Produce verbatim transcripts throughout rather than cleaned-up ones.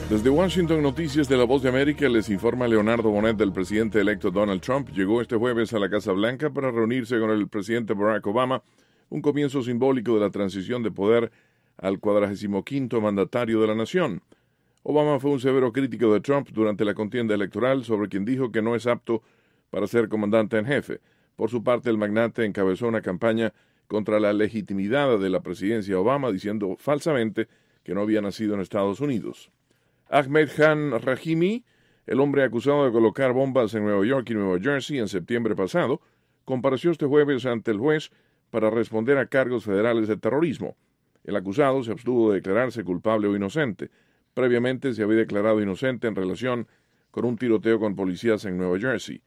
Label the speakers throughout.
Speaker 1: Desde Washington, Noticias de La Voz de América, les informa Leonardo Bonet del presidente electo Donald Trump. Llegó este jueves a la Casa Blanca para reunirse con el presidente Barack Obama, un comienzo simbólico de la transición de poder al cuadragésimo quinto mandatario de la nación. Obama fue un severo crítico de Trump durante la contienda electoral, sobre quien dijo que no es apto para ser comandante en jefe. Por su parte, el magnate encabezó una campaña contra la legitimidad de la presidencia Obama, diciendo falsamente que no había nacido en Estados Unidos. Ahmed Khan Rahimi, el hombre acusado de colocar bombas en Nueva York y Nueva Jersey en septiembre pasado, compareció este jueves ante el juez para responder a cargos federales de terrorismo. El acusado se abstuvo de declararse culpable o inocente. Previamente se había declarado inocente en relación con un tiroteo con policías en Nueva Jersey.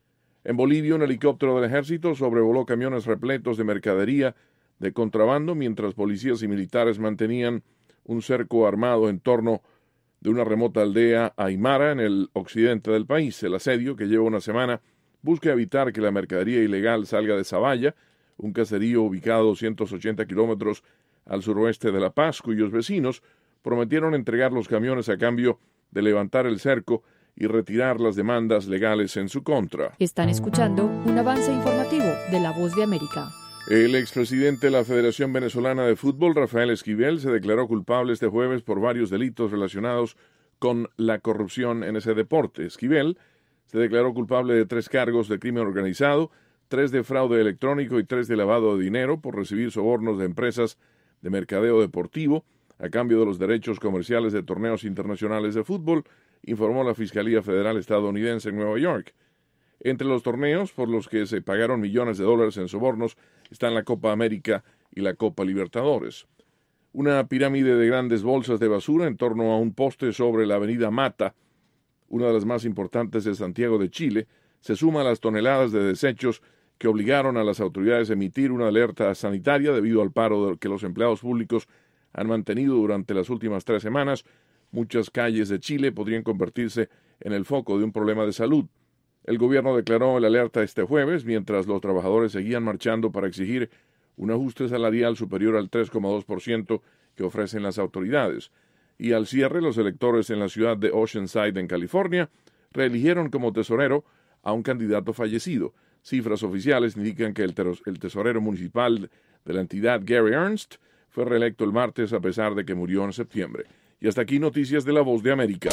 Speaker 1: En Bolivia, un helicóptero del ejército sobrevoló camiones repletos de mercadería de contrabando mientras policías y militares mantenían un cerco armado en torno de una remota aldea aymara en el occidente del país. El asedio, que lleva una semana, busca evitar que la mercadería ilegal salga de Zaballa, un caserío ubicado a doscientos ochenta kilómetros al suroeste de La Paz, cuyos vecinos prometieron entregar los camiones a cambio de levantar el cerco y retirar las demandas legales en su contra.
Speaker 2: Están escuchando un avance informativo de La Voz de América.
Speaker 1: El expresidente de la Federación Venezolana de Fútbol, Rafael Esquivel, se declaró culpable este jueves por varios delitos relacionados con la corrupción en ese deporte. Esquivel se declaró culpable de tres cargos de crimen organizado, tres de fraude electrónico y tres de lavado de dinero por recibir sobornos de empresas de mercadeo deportivo a cambio de los derechos comerciales de torneos internacionales de fútbol, informó la Fiscalía Federal estadounidense en Nueva York. Entre los torneos por los que se pagaron millones de dólares en sobornos están la Copa América y la Copa Libertadores. Una pirámide de grandes bolsas de basura en torno a un poste sobre la avenida Mata, una de las más importantes de Santiago de Chile, se suma a las toneladas de desechos que obligaron a las autoridades a emitir una alerta sanitaria debido al paro que los empleados públicos han mantenido durante las últimas tres semanas. Muchas calles de Chile podrían convertirse en el foco de un problema de salud. El gobierno declaró el alerta este jueves, mientras los trabajadores seguían marchando para exigir un ajuste salarial superior al tres coma dos por ciento que ofrecen las autoridades. Y al cierre, los electores en la ciudad de Oceanside, en California, reeligieron como tesorero a un candidato fallecido. Cifras oficiales indican que el, el tesorero municipal de la entidad, Gary Ernst, fue reelecto el martes a pesar de que murió en septiembre. Y hasta aquí Noticias de La Voz de América.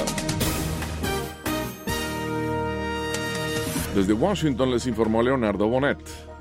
Speaker 1: Desde Washington les informó Leonardo Bonet.